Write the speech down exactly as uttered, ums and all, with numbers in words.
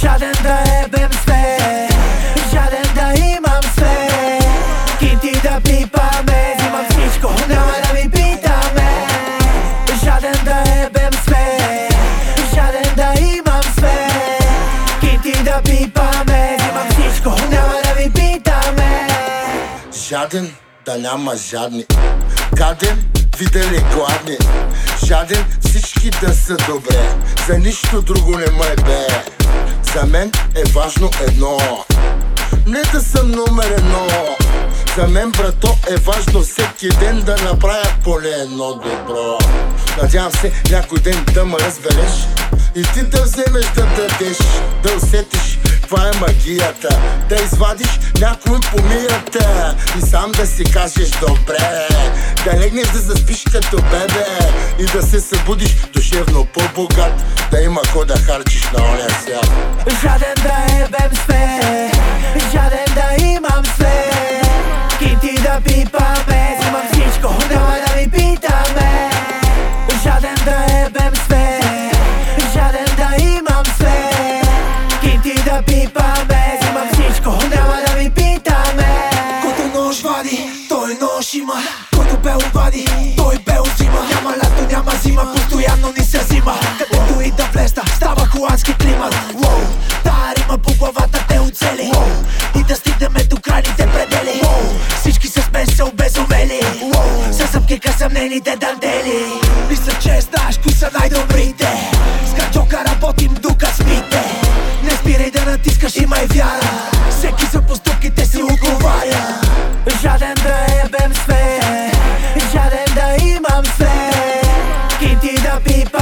Жаден да ебем све, жаден да имам све. Кинти да пипаме, взимам всичко, няма да ми питаме. Жаден да ебем све, жаден да имам све. Кинти да пипаме, взимам всичко, няма да ми питаме. Жаден да няма жадни, гаден видели гладни. Жаден всички да са добре, за нищо друго не ме бе. За мен е важно едно, не да съм номер едно. За мен, брато, е важно всеки ден да направя поне едно добро. Надявам се някой ден да ме разбереш и ти да вземеш да дадеш, да усетиш каква е магията, да извадиш някой помията и сам да си кажеш добре, да легнеш да заспиш като бебе и да се събудиш душевно по-богат, да има ко да харчиш на оня свят. Жаден да ебем све, жаден да имам све. Кинти да пипаме, взимам всичко, няма да ми питаме. Жаден да ебем све, жаден да имам све. Кинти да пипаме, взимам всичко, няма да ми питаме. Който нож вади, той нож има. Който бел вади, той бел взима. Няма лято, няма зима, постоянно ни се взима. Където и да влезна, става холандски климат. Воу, тая рима по главата те оцели. И да стигнем до крайните предели. Всички с мен са обезумели. Със съпкика съмнените дантели. Мисля, че знаеш кои са най-добрите. С качока работим докато спите. Не спирай да натискаш, имай вяра. Всеки за постъпките си отговаря. Жаден да ебем све, жаден да имам све. Кинти да пипа